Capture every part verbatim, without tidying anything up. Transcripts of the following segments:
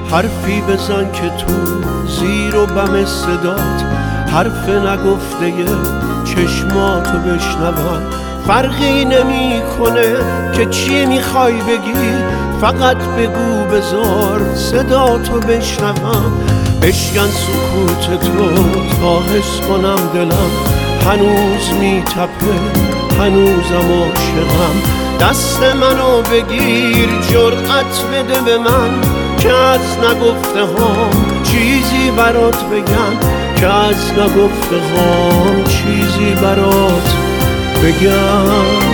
حرفی بزن که تو زیر و بم صدات حرف نگفته چشماتو بشنوم. فرقی نمی کنه که چی میخوای بگی، فقط بگو بذار صداتو بشنوم. بشکن سکوت تو تا حس کنم دلم هنوز میتپه، هنوزم عاشقم. دست منو بگیر جرأت بده به من که از نگفته هام چیزی برات بگم، که از نگفته هام چیزی برات بگم.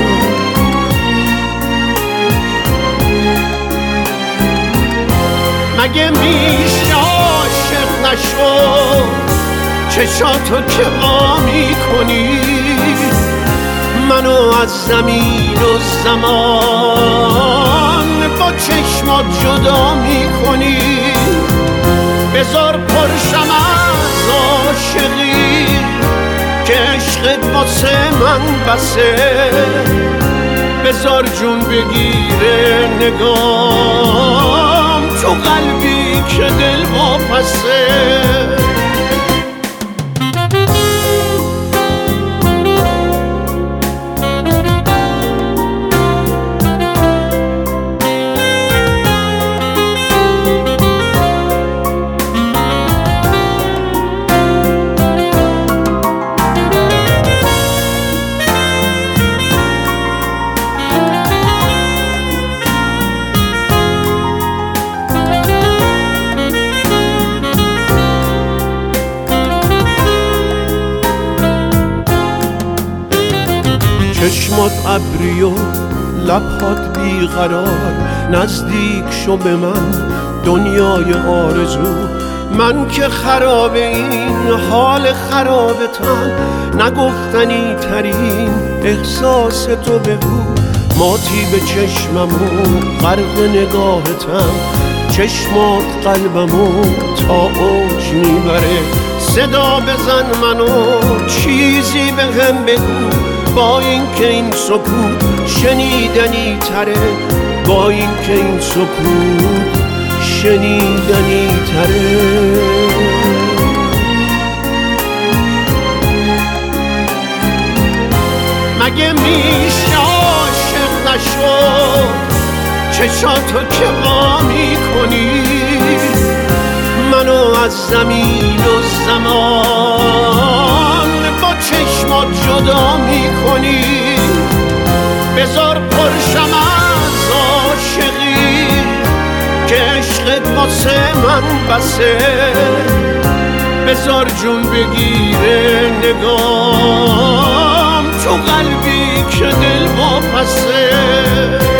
مگه میشه عاشق نشو چشاتو که وا میکنی، منو از زمین و زمان با چشمات جدا میکنی. بذار پرشم از عاشقی که عشقت واسه من بسه، بذار جون بگیره نگام تو قلبی که دل واپسه. چشمات ابری و لبهات بیقرار، نزدیک شو به من دنیای آرزو. من که خراب این حال خرابتم، نگفتنی ترین احساس تو بگو. ماتی به چشمم و غرق نگاهتم، چشمات قلبمو تا اوج میبره. صدا بزن منو چیزی به هم بگو، با این که این سکوت شنیدنی تره، با این که این سکوت شنیدنی تره. مگه میشه عاشق نشو چشاتو که وا میکنی، منو از زمین و زمان با چشمات جدا میکنی. بذار پرشم از عاشقی که عشقت واسه من بسه، بذار جون بگیره نگام تو قلبی که دل واپسه.